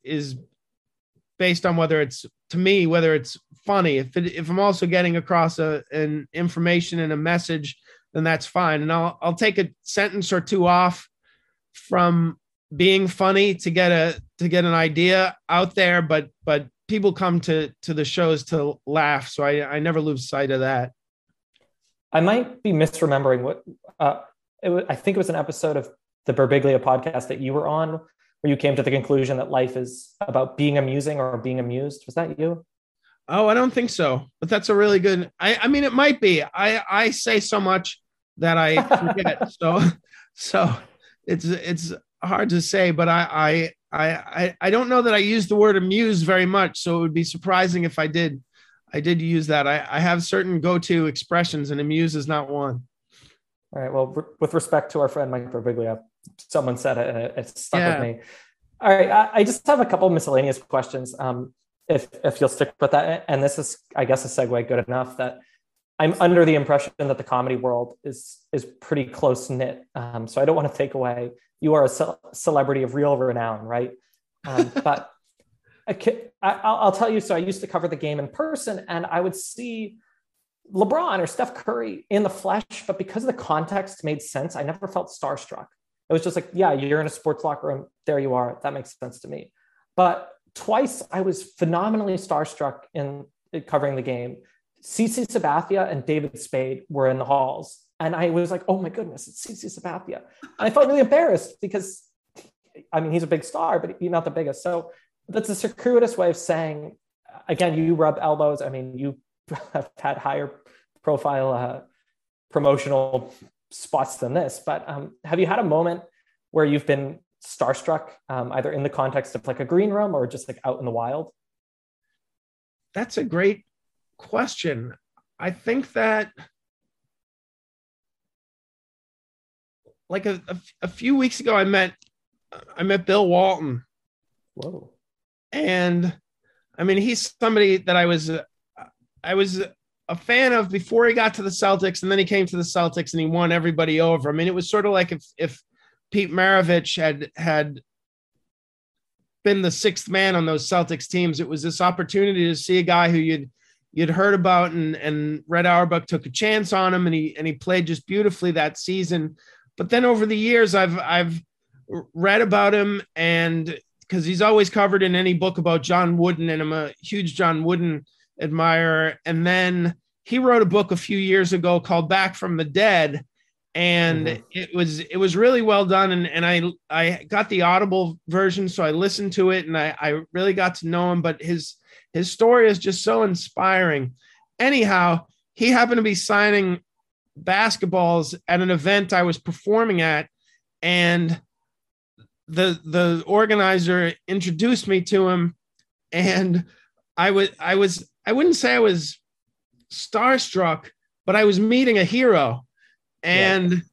based on whether it's funny. If I'm also getting across an information and a message, then that's fine. And I'll take a sentence or two off from being funny to get an idea out there, but people come to the shows to laugh. So I never lose sight of that. I might be misremembering what I think it was an episode of the Birbiglia podcast that you were on, where you came to the conclusion that life is about being amusing or being amused. Was that you? Oh, I don't think so, but that's a really good, I mean, it might be. I say so much that I forget. so it's hard to say, but I I don't know that I use the word amuse very much, so it would be surprising if I did use that. I have certain go-to expressions, and amuse is not one. All right. Well, with respect to our friend Mike Birbiglia, someone said it, and it stuck with me. All right. I just have a couple of miscellaneous questions. If you'll stick with that, and this is, I guess, a segue good enough that I'm under the impression that the comedy world is pretty close knit. So I don't want to take away. You are a celebrity of real renown, right? But I'll tell you. So I used to cover the game in person, and I would see LeBron or Steph Curry in the flesh, but because the context made sense, I never felt starstruck. It was just like, yeah, you're in a sports locker room. There you are. That makes sense to me. But twice I was phenomenally starstruck in covering the game. CC Sabathia and David Spade were in the halls. And I was like, oh my goodness, it's CC Sabathia. And I felt really embarrassed because, I mean, he's a big star, but he's not the biggest. So that's a circuitous way of saying, again, you rub elbows. I mean, you have had higher profile promotional spots than this, but have you had a moment where you've been starstruck, either in the context of like a green room or just like out in the wild? That's a great question. I think that like a few weeks ago, I met Bill Walton. Whoa. And I mean, he's somebody that I was a fan of before he got to the Celtics, and then he came to the Celtics and he won everybody over. I mean, it was sort of like if Pete Maravich had been the sixth man on those Celtics teams. It was this opportunity to see a guy who you'd heard about, and Red Auerbach took a chance on him, and he played just beautifully that season. But then over the years, I've read about him, and because he's always covered in any book about John Wooden, and I'm a huge John Wooden admirer. And then he wrote a book a few years ago called Back from the Dead. And it was really well done. And I got the Audible version, so I listened to it, and I really got to know him, but his story is just so inspiring. Anyhow, he happened to be signing basketballs at an event I was performing at, and the organizer introduced me to him, and I wouldn't say I was starstruck, but I was meeting a hero. And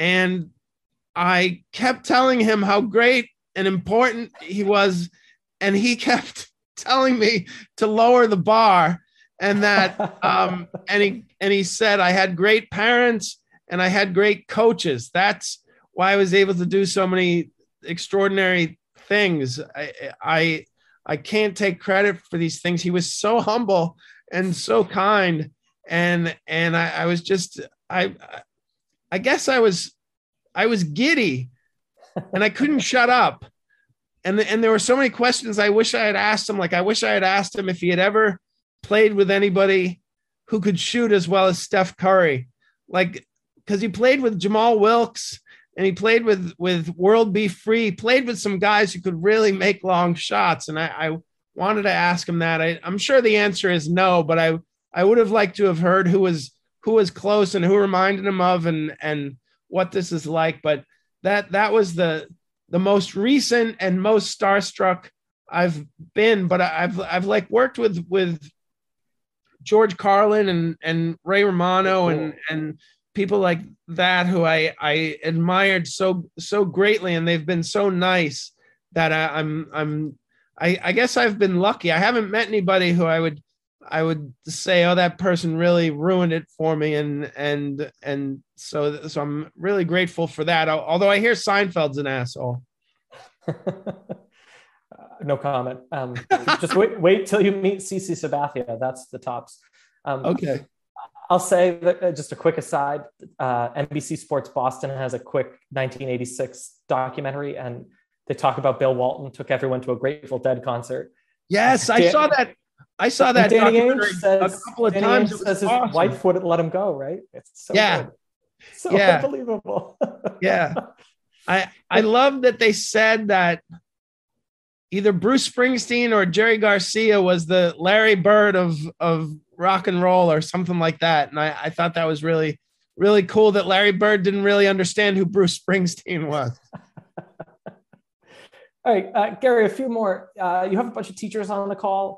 I kept telling him how great and important he was, and he kept telling me to lower the bar, and that and he said I had great parents and I had great coaches. That's why I was able to do so many extraordinary things. I can't take credit for these things. He was so humble and so kind, and I was just I guess I was giddy, and I couldn't shut up. And there were so many questions I wish I had asked him. Like, I wish I had asked him if he had ever played with anybody who could shoot as well as Steph Curry. Like, because he played with Jamal Wilkes, and he played with World B. Free, played with some guys who could really make long shots. And I wanted to ask him that. I'm sure the answer is no, but I would have liked to have heard who was close and who reminded him of, and what this is like. But that was the most recent and most starstruck I've been. But I've like worked with George Carlin and Ray Romano, cool, and people like that who I admired so greatly, and they've been so nice that I guess I've been lucky. I haven't met anybody who I would say, oh, that person really ruined it for me. And so I'm really grateful for that. Although I hear Seinfeld's an asshole. No comment. Just wait till you meet CC Sabathia. That's the tops. Okay. I'll say that just a quick aside, NBC Sports Boston has a quick 1986 documentary, and they talk about Bill Walton took everyone to a Grateful Dead concert. Yes, I saw that. I saw that documentary a couple of times. It says his wife wouldn't let him go, right? It's so good. So unbelievable. Yeah. I love that they said that either Bruce Springsteen or Jerry Garcia was the Larry Bird of rock and roll or something like that. And I thought that was really, really cool that Larry Bird didn't really understand who Bruce Springsteen was. All right, Gary, a few more. You have a bunch of teachers on the call.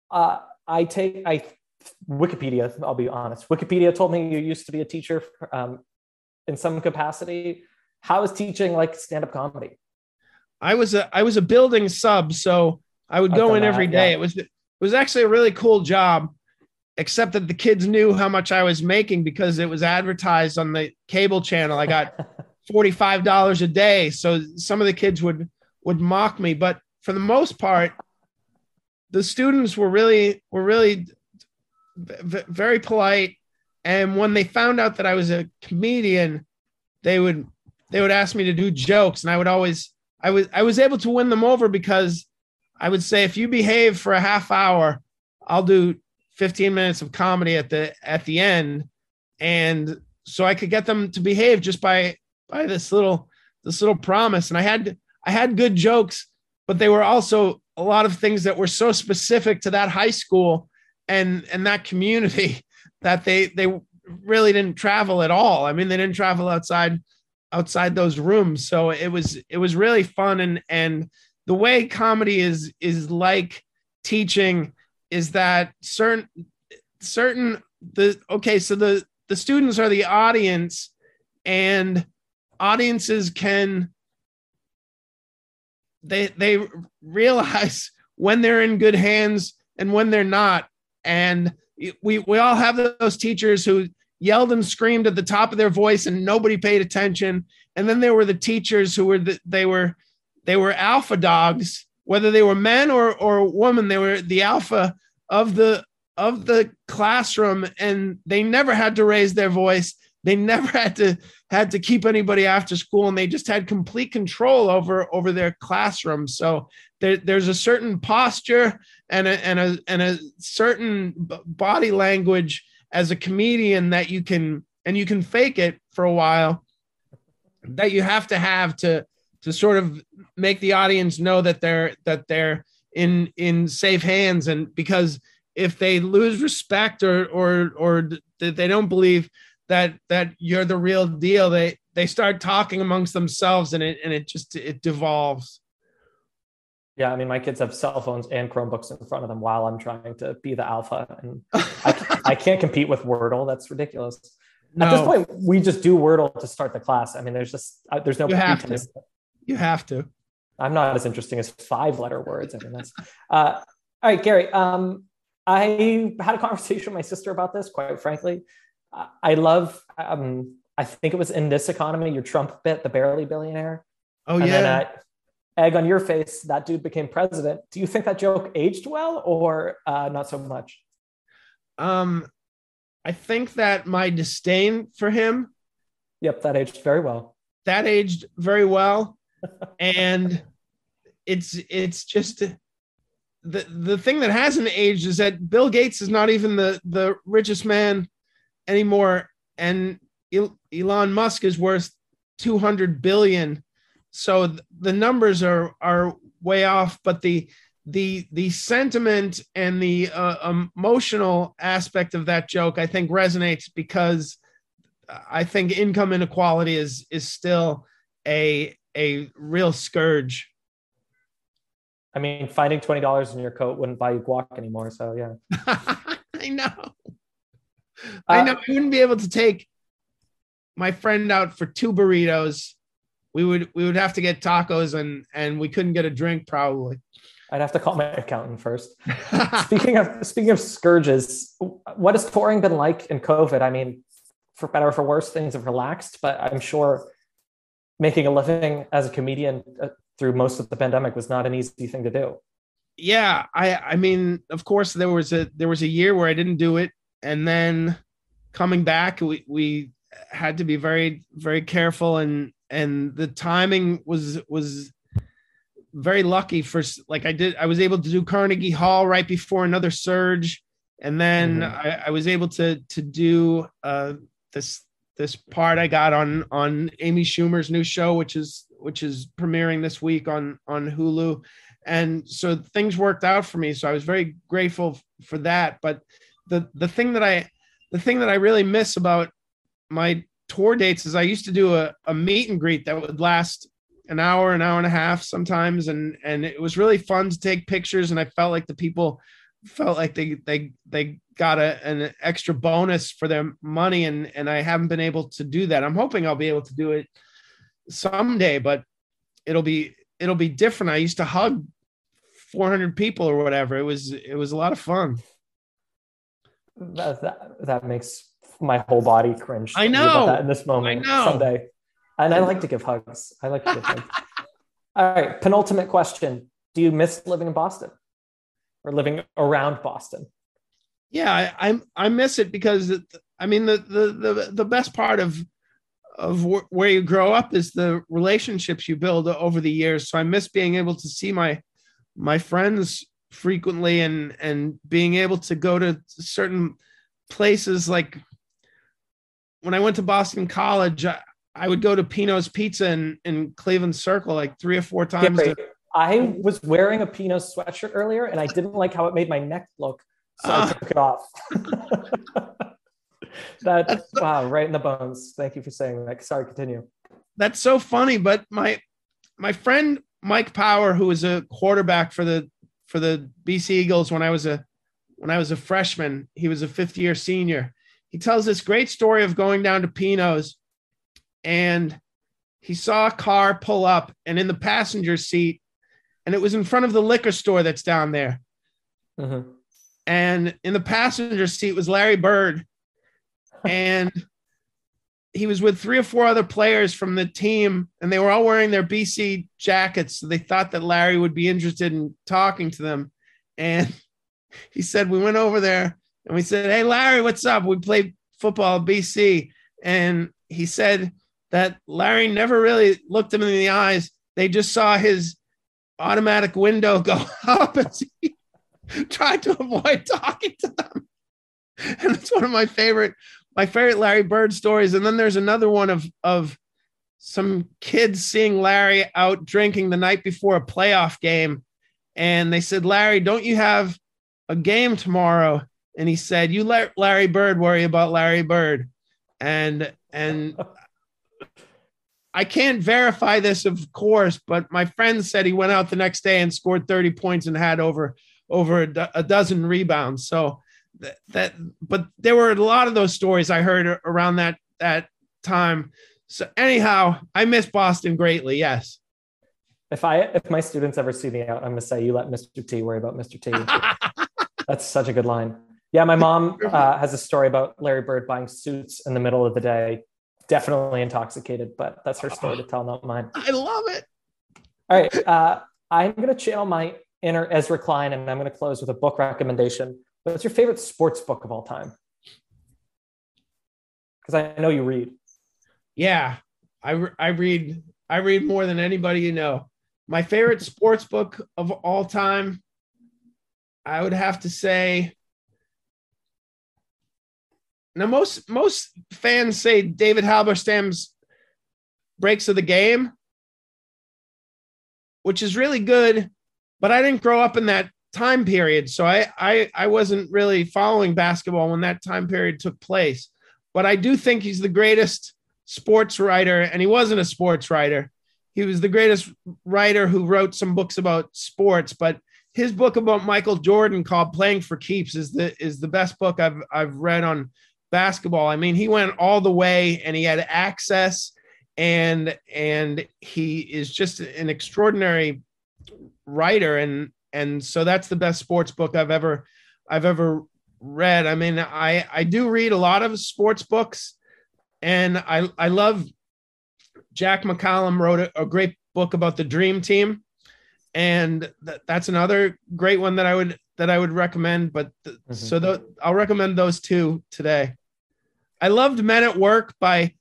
Wikipedia, I'll be honest. Wikipedia told me you used to be a teacher in some capacity. How is teaching like stand-up comedy? I was a building sub, so I would go in every day. Yeah. It was actually a really cool job, except that the kids knew how much I was making because it was advertised on the cable channel. I got $45 a day, so some of the kids would mock me, but for the most part, the students were really very polite. And when they found out that I was a comedian, they would ask me to do jokes, and I was able to win them over because I would say, if you behave for a half hour, I'll do 15 minutes of comedy at the end. And so I could get them to behave just by this little promise. And I had good jokes, but they were also a lot of things that were so specific to that high school and that community that they really didn't travel at all. I mean, they didn't travel outside those rooms. So it was really fun. And the way comedy is like teaching is that the students are the audience, and audiences they realize when they're in good hands and when they're not. And we all have those teachers who yelled and screamed at the top of their voice and nobody paid attention. And then there were the teachers who were alpha dogs, whether they were men or women. They were the alpha of the classroom, and they never had to raise their voice. They never had to keep anybody after school, and they just had complete control over their classroom. So there's a certain posture and a certain body language as a comedian that you can fake it for a while, that you have to sort of make the audience know that they're in safe hands. And because if they lose respect or they don't believe that you're the real deal, they start talking amongst themselves, and it devolves. Yeah, I mean, my kids have cell phones and Chromebooks in front of them while I'm trying to be the alpha, and I can't compete with Wordle. That's ridiculous. No. At this point, we just do Wordle to start the class. I mean, there's no pretense. You have to. I'm not as interesting as 5-letter words. I mean, that's all right, Gary. I had a conversation with my sister about this. Quite frankly, I love. I think it was In This Economy, your Trump bit, the Barely Billionaire. Oh, and then, egg on your face, that dude became president. Do you think that joke aged well or not so much? I think that my disdain for him. Yep, that aged very well. And it's just the thing that hasn't aged is that Bill Gates is not even the richest man anymore, and Elon Musk is worth 200 billion. So the numbers are way off, but the sentiment and the emotional aspect of that joke, I think, resonates, because I think income inequality is still a real scourge. I mean, finding $20 in your coat wouldn't buy you guac anymore. So yeah. I know. I wouldn't be able to take my friend out for 2 burritos. We would have to get tacos, and we couldn't get a drink probably. I'd have to call my accountant first. Speaking of scourges, what has touring been like in COVID? I mean, for better or for worse, things have relaxed, but I'm sure making a living as a comedian through most of the pandemic was not an easy thing to do. Yeah, I mean, of course, there was a year where I didn't do it, and then coming back, we had to be very, very careful, and the timing was very lucky for, like, I was able to do Carnegie Hall right before another surge, and then I was able to do this part I got on Amy Schumer's new show, which is premiering this week on Hulu. And so things worked out for me. So I was very grateful for that. But the thing that I really miss about my tour dates is I used to do a meet and greet that would last an hour and a half sometimes. And it was really fun to take pictures. And I felt like the people felt like they got an extra bonus for their money. And I haven't been able to do that. I'm hoping I'll be able to do it someday, but it'll be different. I used to hug 400 people or whatever. It was a lot of fun. That makes my whole body cringe. I know about that in this moment. Someday. And I like to give hugs. All right. Penultimate question. Do you miss living in Boston or living around Boston? Yeah, I miss it because I mean, the best part of where you grow up is the relationships you build over the years. So I miss being able to see my friends frequently and being able to go to certain places. Like when I went to Boston College, I would go to Pino's Pizza in Cleveland Circle like 3 or 4 times. I was wearing a Pino's sweatshirt earlier and I didn't like how it made my neck look. So I took it off. Wow, right in the bones. Thank you for saying that. Sorry, continue. That's so funny. But my friend Mike Power, who was a quarterback for the BC Eagles when I was a freshman, he was a 5th-year senior. He tells this great story of going down to Pino's, and he saw a car pull up, and in the passenger seat, and it was in front of the liquor store that's down there. Mm-hmm. And in the passenger seat was Larry Bird. And he was with 3 or 4 other players from the team, and they were all wearing their BC jackets. So they thought that Larry would be interested in talking to them. And he said, we went over there and we said, hey, Larry, what's up? We played football at BC. And he said that Larry never really looked him in the eyes. They just saw his automatic window go up as he tried to avoid talking to them. And it's one of my favorite Larry Bird stories. And then there's another one of some kids seeing Larry out drinking the night before a playoff game. And they said, Larry, don't you have a game tomorrow? And he said, you let Larry Bird worry about Larry Bird. And I can't verify this, of course, but my friend said he went out the next day and scored 30 points and had over a dozen rebounds. So but there were a lot of those stories I heard around that time. So anyhow, I miss Boston greatly. Yes. If my students ever see me out, I'm going to say, you let Mr. T worry about Mr. T. That's such a good line. Yeah. My mom has a story about Larry Bird buying suits in the middle of the day, definitely intoxicated, but that's her story to tell, not mine. I love it. All right. I'm going to channel my inner Ezra Klein, and I'm going to close with a book recommendation. What's your favorite sports book of all time? Because I know you read. Yeah, I read more than anybody you know. My favorite sports book of all time, I would have to say. Now, most fans say David Halberstam's Breaks of the Game, which is really good, but I didn't grow up in that time period. So I wasn't really following basketball when that time period took place, but I do think he's the greatest sports writer. And he wasn't a sports writer. He was the greatest writer who wrote some books about sports, but his book about Michael Jordan called Playing for Keeps is the best book I've read on basketball. I mean, he went all the way and he had access, and he is just an extraordinary writer. And so that's the best sports book I've ever read. I mean, I do read a lot of sports books, and I love Jack McCallum wrote a great book about the Dream Team. And that's another great one that I would recommend. But I'll recommend those 2 today. I loved Men at Work by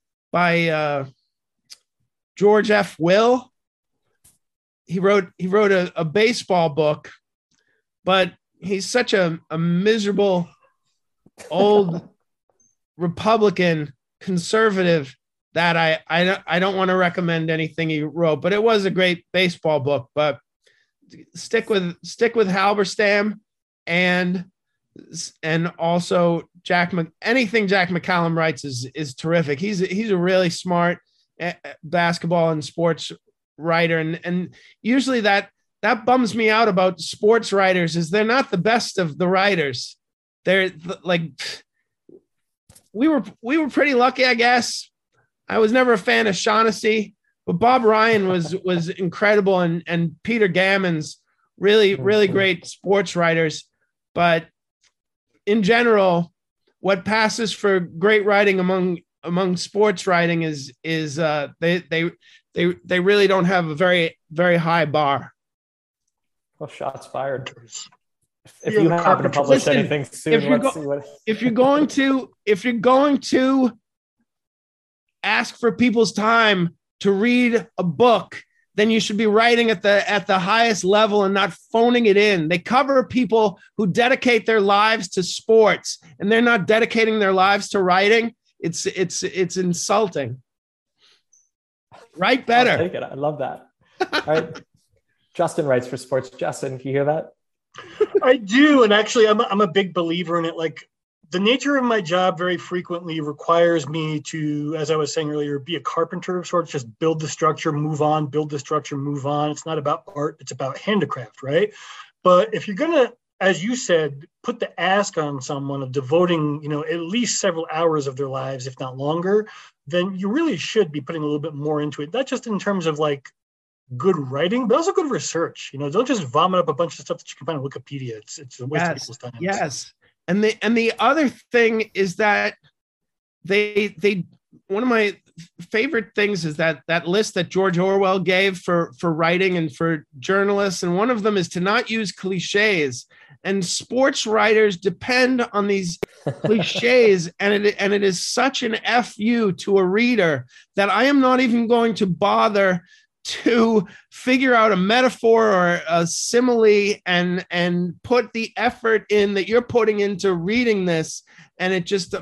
George F. Will. He wrote a baseball book, but he's such a miserable old Republican conservative that I don't want to recommend anything he wrote, but it was a great baseball book. But stick with Halberstam and also anything Jack McCallum writes is terrific. He's a really smart basketball and sports writer. And usually that bums me out about sports writers is they're not the best of the writers. They're like, we were pretty lucky, I guess. I was never a fan of Shaughnessy, but Bob Ryan was incredible. And Peter Gammons, really, really great sports writers. But in general, what passes for great writing among sports writing is they really don't have a very, very high bar. Well, shots fired. If you happen to publish anything soon, let's see what. If you're going to ask for people's time to read a book, then you should be writing at the highest level and not phoning it in. They cover people who dedicate their lives to sports, and they're not dedicating their lives to writing. It's insulting. Write better. I'll take it. I love that. All right. Justin writes for sports. Justin, can you hear that? I do. And actually, I'm a big believer in it. Like, the nature of my job very frequently requires me to, as I was saying earlier, be a carpenter of sorts, just build the structure, move on, build the structure, move on. It's not about art. It's about handicraft, right? But if you're going to, as you said, put the ask on someone of devoting, at least several hours of their lives, if not longer, then you really should be putting a little bit more into it. Not just in terms of like good writing, but also good research. Don't just vomit up a bunch of stuff that you can find on Wikipedia. It's a waste of people's time. Yes. And the other thing is that they one of my favorite things is that list that George Orwell gave for writing and for journalists. And one of them is to not use cliches. And sports writers depend on these cliches, and it is such an FU to a reader that I am not even going to bother to figure out a metaphor or a simile and put the effort in that you're putting into reading this. And it just,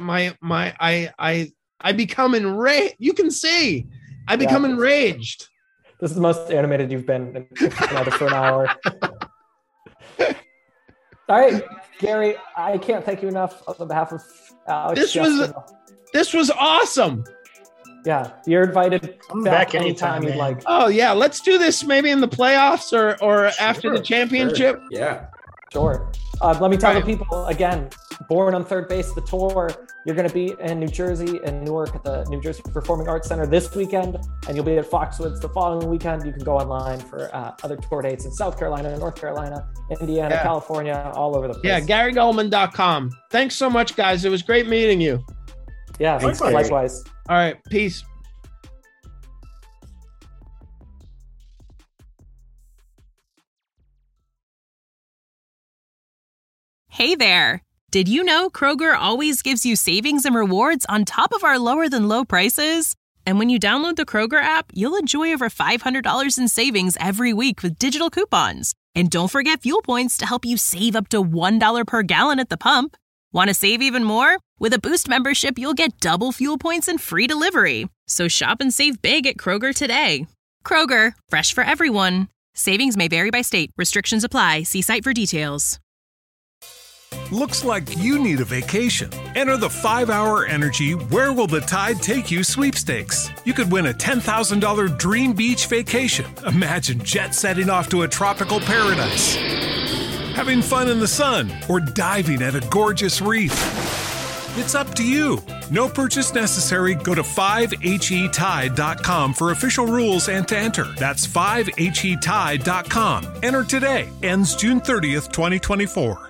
I become enraged. You can see, I become enraged. This is the most animated you've been for an hour. All right, Gary, I can't thank you enough on behalf of Alex. This was awesome. Yeah, you're invited back anytime you'd like. Oh yeah, let's do this maybe in the playoffs or after the championship. Sure. Yeah, sure. Let me tell the people again. Born on Third Base, the tour. You're going to be in New Jersey and Newark at the New Jersey Performing Arts Center this weekend, and you'll be at Foxwoods the following weekend. You can go online for other tour dates in South Carolina, North Carolina, Indiana, California, all over the place. Yeah, GaryGoldman.com. Thanks so much, guys. It was great meeting you. Yeah, likewise. All right, peace. Hey there. Did you know Kroger always gives you savings and rewards on top of our lower than low prices? And when you download the Kroger app, you'll enjoy over $500 in savings every week with digital coupons. And don't forget fuel points to help you save up to $1 per gallon at the pump. Want to save even more? With a Boost membership, you'll get double fuel points and free delivery. So shop and save big at Kroger today. Kroger, fresh for everyone. Savings may vary by state. Restrictions apply. See site for details. Looks like you need a vacation. Enter the 5-Hour Energy Where Will the Tide Take You sweepstakes. You could win a $10,000 dream beach vacation. Imagine jet setting off to a tropical paradise, having fun in the sun, or diving at a gorgeous reef. It's up to you. No purchase necessary. Go to 5HETide.com for official rules and to enter. That's 5HETide.com. Enter today. Ends June 30th, 2024.